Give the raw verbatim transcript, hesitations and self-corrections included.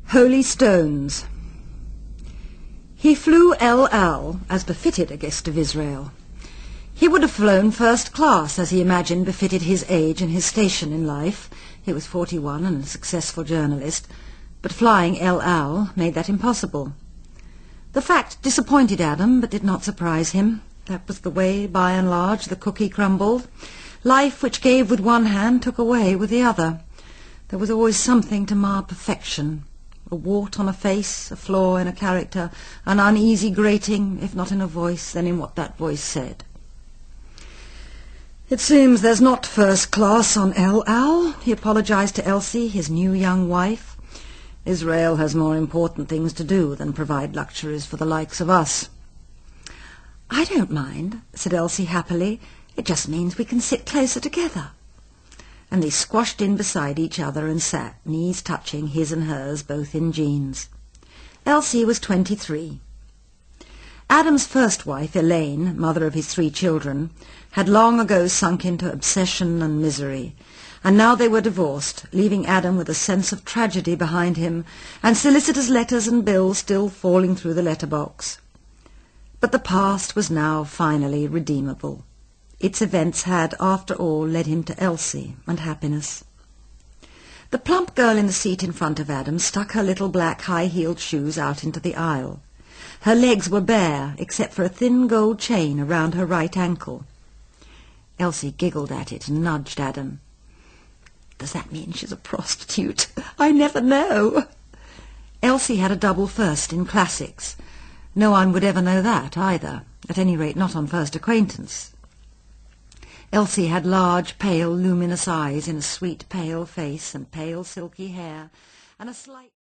Holy Stones. He flew El Al, as befitted a guest of Israel. He would have flown first class, as he imagined befitted his age and his station in life. He was forty-one and a successful journalist, but flying El Al made that impossible. The fact disappointed Adam, but did not surprise him. That was the way, by and large, the cookie crumbled. Life which gave with one hand took away with the other. There was always something to mar perfection. A wart on a face, a flaw in a character, an uneasy grating, if not in a voice, then in what that voice said. "It seems there's not first class on El Al," he apologized to Elsie, his new young wife. "Israel has more important things to do than provide luxuries for the likes of us." "I don't mind," said Elsie happily. "It just means we can sit closer together." And they squashed in beside each other and sat, knees touching, his and hers, both in jeans. Elsie was twenty-three. Adam's first wife, Elaine, mother of his three children, had long ago sunk into obsession and misery, and now they were divorced, leaving Adam with a sense of tragedy behind him, and solicitors' letters and bills still falling through the letterbox. But the past was now finally redeemable. Its events had, after all, led him to Elsie and happiness. The plump girl in the seat in front of Adam stuck her little black high-heeled shoes out into the aisle. Her legs were bare, except for a thin gold chain around her right ankle. Elsie giggled at it and nudged Adam. "Does that mean she's a prostitute? I never know." Elsie had a double first in classics. No one would ever know that, either, at any rate not on first acquaintance. Elsie had large, pale, luminous eyes in a sweet, pale face and pale, silky hair, and a slight...